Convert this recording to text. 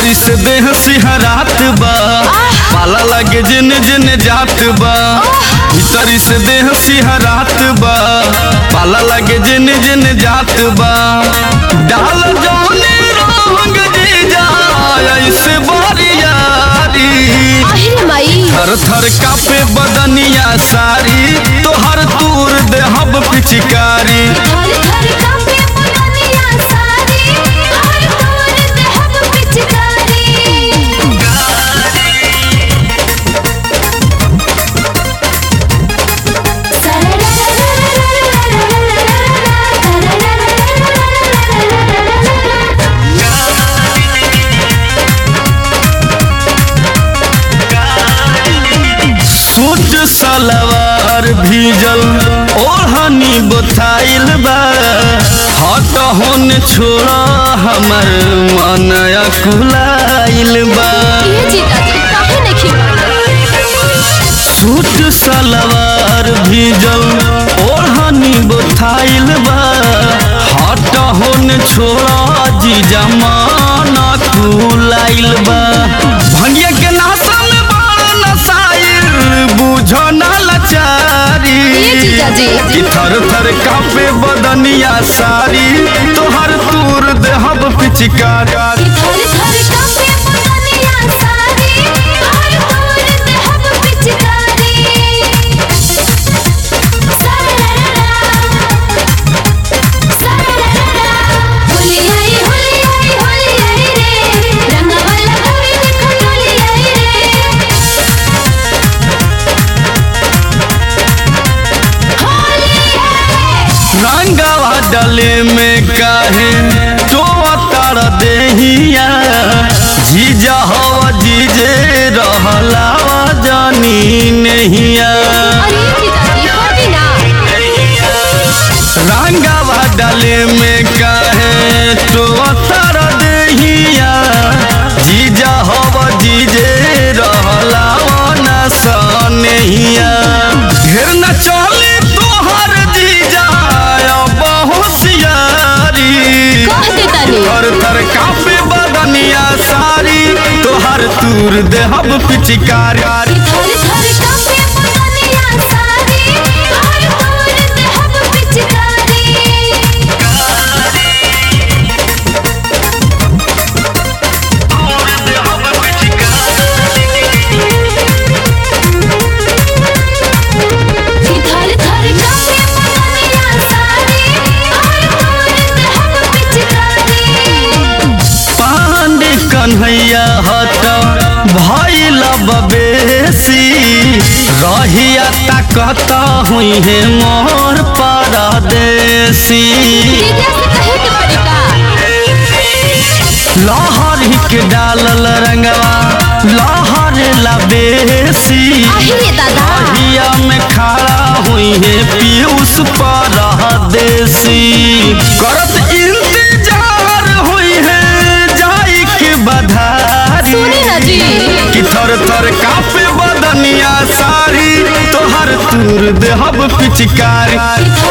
भीतरी से देह सिहरात बा, पाला लगे जिन जिन जात बा। भीतरी से देह सिहरात बा, पाला लगे जिन जिन जात बा। डाल जाने रंग जीजा ऐसे बारियारी, थर थर कापे बदनिया सारी, तोहर तूर देहब पिचकारी। सूट सलवार भीजल ओढ़नी बोथाइल बा, हट होन छोड़ा हमर मन अकुलाइल बा। सूट सलवार भीजल ओढ़नी बोथाइल बा, हट होन छोड़ा जीजा मन अकुलाइल बा। भंगिया के नासा में बुझो ना लाचारी, थर थर कापे बदनिया सारी, तोहर तूर देहब पिचकारी। रंगवा डले में काहे तो तार देहिया, जीजा हवा जीजे रहलावा जानी नहिया। रंगवा डले में काहे तो तार देहिया, जीजा हवा जीजे रहलावा ना सनेहिया। ढेर न चले तोहर जीजा थर थर कापे बदनिया सारी, तोहर तूर देहब पिचकारी। कन्हैया हट भइल बबेसी, रहिया ताकत हुई है मोर परदेसी। लहरी के डालल रंगवा लहर लबेसी, रहिया में खड़ा हुई है पीयूष परदेसी। करत इंतजार हुई है बधारी, कि थर थर कापे बदनिया सारी, तोहर तूर देहब पिचकारी।